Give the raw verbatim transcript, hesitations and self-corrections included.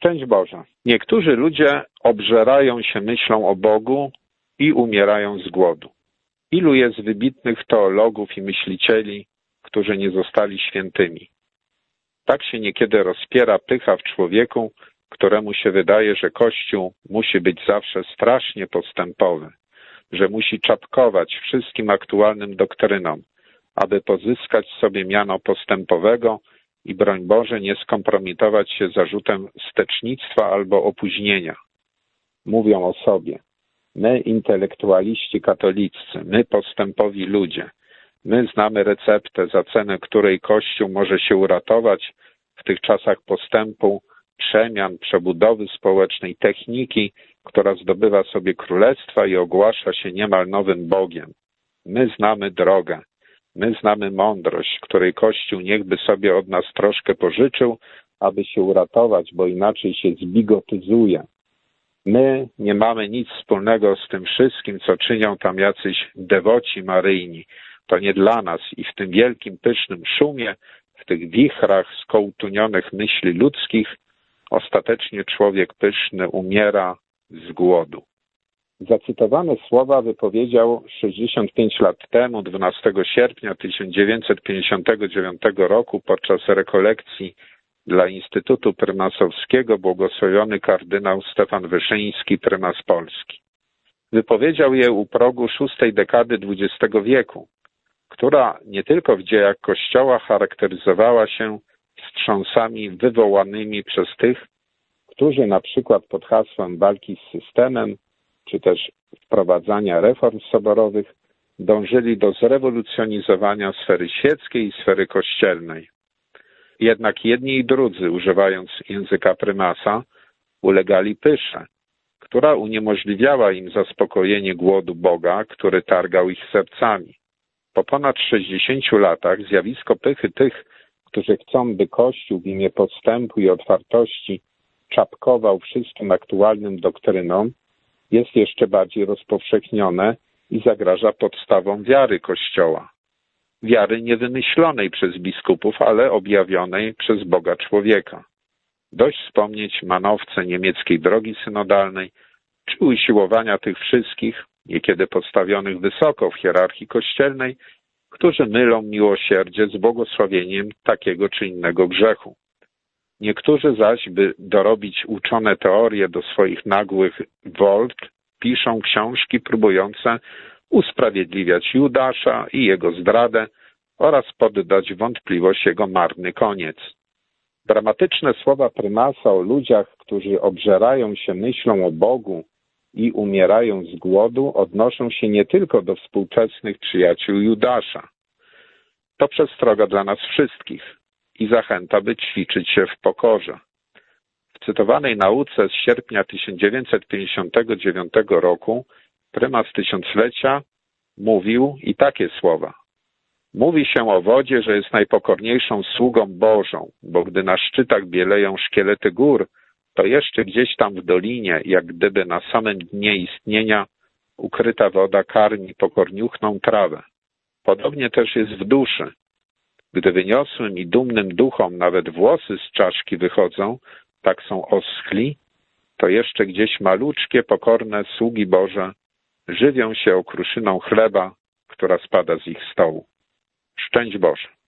Szczęść Boże. Niektórzy ludzie obżerają się myślą o Bogu i umierają z głodu. Ilu jest wybitnych teologów i myślicieli, którzy nie zostali świętymi? Tak się niekiedy rozpiera pycha w człowieku, któremu się wydaje, że Kościół musi być zawsze strasznie postępowy, że musi czapkować wszystkim aktualnym doktrynom, aby pozyskać sobie miano postępowego i broń Boże nie skompromitować się zarzutem wstecznictwa albo opóźnienia. Mówią o sobie: my intelektualiści katoliccy, my postępowi ludzie, my znamy receptę, za cenę której Kościół może się uratować w tych czasach postępu, przemian, przebudowy społecznej, techniki, która zdobywa sobie królestwa i ogłasza się niemal nowym Bogiem. My znamy drogę, my znamy mądrość, której Kościół niechby sobie od nas troszkę pożyczył, aby się uratować, bo inaczej się zbigotyzuje. My nie mamy nic wspólnego z tym wszystkim, co czynią tam jacyś dewoci maryjni. To nie dla nas i w tym wielkim, pysznym szumie, w tych wichrach skołtunionych myśli ludzkich, ostatecznie człowiek pyszny umiera z głodu. Zacytowane słowa wypowiedział sześćdziesiąt pięć lat temu, dwunastego sierpnia tysiąc dziewięćset pięćdziesiątego dziewiątego roku, podczas rekolekcji dla Instytutu Prymasowskiego błogosławiony kardynał Stefan Wyszyński, prymas Polski. Wypowiedział je u progu szóstej dekady dwudziestego wieku, która nie tylko w dziejach Kościoła charakteryzowała się wstrząsami wywołanymi przez tych, którzy na przykład pod hasłem walki z systemem, czy też wprowadzania reform soborowych, dążyli do zrewolucjonizowania sfery świeckiej i sfery kościelnej. Jednak jedni i drudzy, używając języka prymasa, ulegali pysze, która uniemożliwiała im zaspokojenie głodu Boga, który targał ich sercami. Po ponad sześćdziesięciu latach zjawisko pychy tych, którzy chcą, by Kościół w imię postępu i otwartości czapkował wszystkim aktualnym doktrynom, jest jeszcze bardziej rozpowszechnione i zagraża podstawom wiary Kościoła. Wiary niewymyślonej przez biskupów, ale objawionej przez Boga człowieka. Dość wspomnieć manowce niemieckiej drogi synodalnej, czy usiłowania tych wszystkich, niekiedy postawionych wysoko w hierarchii kościelnej, którzy mylą miłosierdzie z błogosławieniem takiego czy innego grzechu. Niektórzy zaś, by dorobić uczone teorie do swoich nagłych wolt, piszą książki próbujące usprawiedliwiać Judasza i jego zdradę oraz poddać wątpliwość jego marny koniec. Dramatyczne słowa prymasa o ludziach, którzy obżerają się myślą o Bogu i umierają z głodu, odnoszą się nie tylko do współczesnych przyjaciół Judasza. To przestroga dla nas wszystkich i zachęta, by ćwiczyć się w pokorze. W cytowanej nauce z sierpnia tysiąc dziewięćset pięćdziesiątego dziewiątego roku prymas tysiąclecia mówił i takie słowa: mówi się o wodzie, że jest najpokorniejszą sługą Bożą, bo gdy na szczytach bieleją szkielety gór, to jeszcze gdzieś tam w dolinie, jak gdyby na samym dnie istnienia, ukryta woda karmi pokorniuchną trawę. Podobnie też jest w duszy. Gdy wyniosłym i dumnym duchom nawet włosy z czaszki wychodzą, tak są oschli, to jeszcze gdzieś maluczkie, pokorne sługi Boże żywią się okruszyną chleba, która spada z ich stołu. Szczęść Boże.